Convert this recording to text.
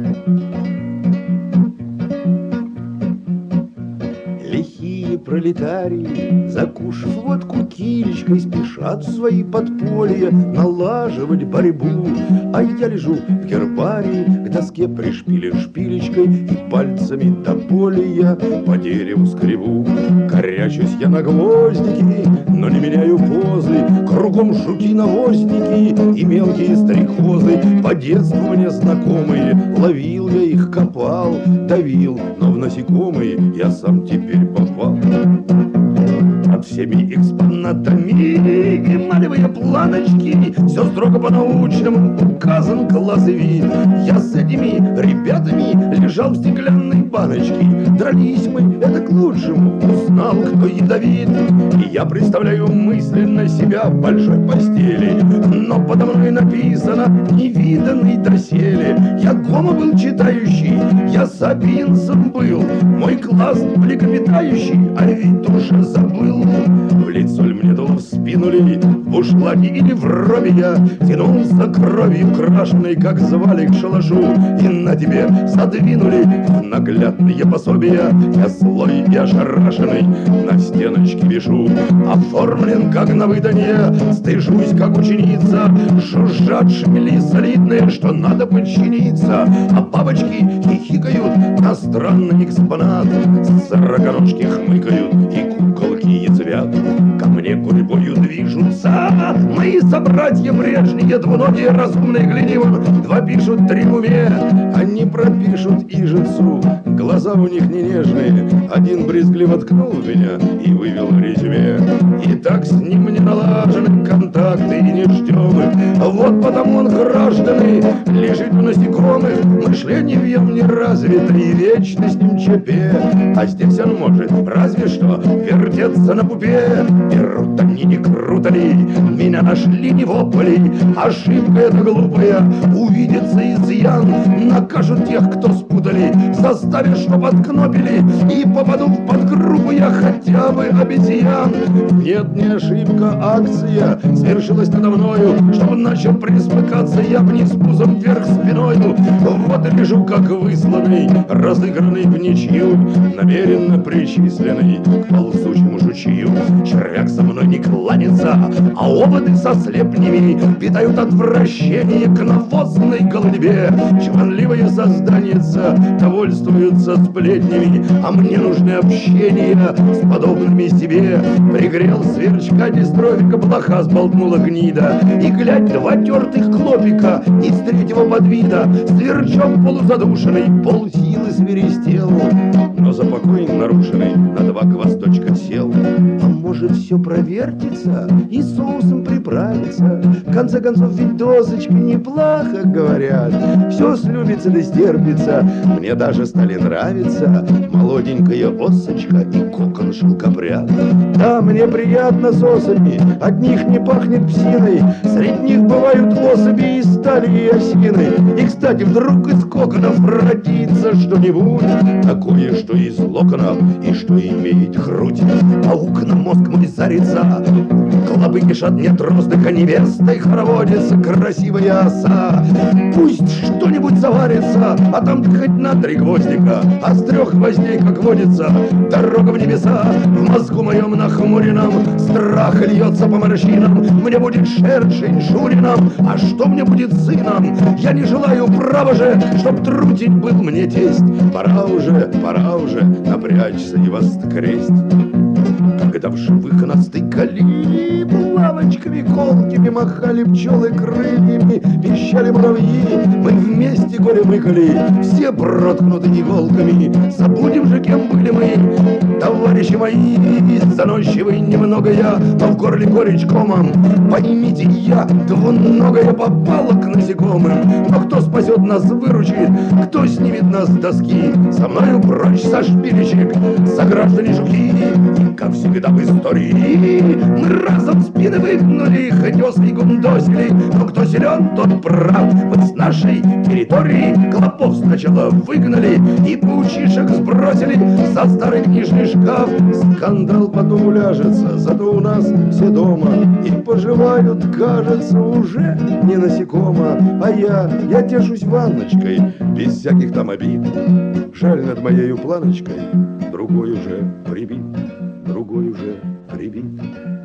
Лихие пролетарии, закушав водку килечкой, спешат в свои подполья налаживать борьбу. А я лежу в гербарии, к доске пришпилен шпилечкой, и пальцами до боли я по дереву скребу. Корячусь я на гвоздики, но не меняю позы, кругом жуки-навозники и мелкие стрекозы. По детству мне знакомые, ловил я их, копал, давил, но в насекомые я сам теперь попал. Под всеми экспонатами, эмалевые планочки, все строго по-научному, указан класс и вид. Я с этими ребятами лежал в стеклянной баночке. Дрались мы, это к лучшему, узнал, кто ядовит. И я представляю мысленно себя в большой постели, но подо мной написано «невиданный доселе». Я гомо был читающий, я сапиенсом был, мой класс млекопитающий, а ведь уже забыл. В лицо ль мне дуло, в спину ли, в бушлате или в робе я тянулся кровью крашеной, как звали к шалашу. И на тебе задвинули в наглядные пособия. Я злой и ошарашенный на стеночке вижу, оформлен как на выданье, стыжусь как ученица. Жужжат шмели солидные, что надо подчиниться, а бабочки хихикают на странный экспонат. Сороконожки хмыкают и куколки язвят. Ко мне гурьбою движутся мои собратья прежние, двуногие, разумные, гляди вон, два пишут, три в уме. Они пропишут ижицу, глаза у них не нежные. Один брезгливо ткнул в меня и вывел резюме. И так с ним не налажены контакты и не ждем их. Вот потому он, граждане, лежит в насекомых, мышление в нем не развито и вечно с ним чепе. А здесь он может разве что вертеться на пупе. Берут они, не круто ли, меня нашли не вопли. Ошибка эта глупая, увидится изъян. Накажут тех, кто спутали, заставят, чтоб откнопили, и попаду в подгруппу я хотя бы обезьян. Нет, не ошибка, акция свершилась надо мною, чтобы начал присмыкаться я вниз пузом вверх спиною. Вот и лежу, как высланный, разыгранный в ничью, намеренно причисленный к ползучему жучью. Червяк со мной не кланится, а оводы со слепнями питают отвращение к навозной голубе. Чванливые созданица довольствуются сплетнями, а мне нужны общения с подобными себе. Пригрел сверчка дистрофика, блоха сболтнула гнида, и глядь, два тертых клопика из третьего подвида. Сверчок полузадушенный полсилы свиристел, но за покой нарушенный на два хвосточка сел. А может, все провертится и соусом приправится? В конце концов, ведь дозочка неплохо, говорят. Все слюбится да стерпится, мне даже стали нравиться молоденькая осочка и кокон шелкопряд. Да, мне приятно с осами, от них не пахнет псиной. Среди них бывают особи из стали и осины. И, кстати, вдруг из коконов родится что-нибудь такое, что из локонов и что имеет грудь. Паук на мозг мой зарится, клопы кишат, нет роздыха, невеста и хороводится красивая оса. Пусть что-нибудь заварится, а там хоть на 3 гвоздика, а с 3 гвоздей, как водится, дорога в небеса. В мозгу моем нахмуренном страх льется по морщинам. Мне будет шершень Шурином, а что мне будет сыном? Я не желаю, право же, чтоб трутень был мне тесть. Пора уже напрячься и воскресть. Когда в живых нас тыкали булавочками колкими, махали пчелы крыльями, пищали муравьи, мы вместе горе мыкали, все проткнуты иголками. Забудем же, кем были мы, товарищи мои, заносчивый немного я, но в горле горечь комом. Поймите, я двуногая попала к насекомым, но кто спасет нас, выручит, кто снимет нас с доски? Со мною прочь со шпилечек, сограждане жуки. И как всегда в истории мы разом спины выгнули, хоть ослы гундосили, но кто силен, тот прав. Вот с нашей территории дворе клопов сначала выгнали и паучишек сбросили за старый книжный шкаф. Скандал потом уляжется, зато у нас все дома и поживают, кажется, уже не насекомо. А я тешусь ванночкой, без всяких там обид. Жаль, над моею планочкой другой уже прибит, другой уже прибит.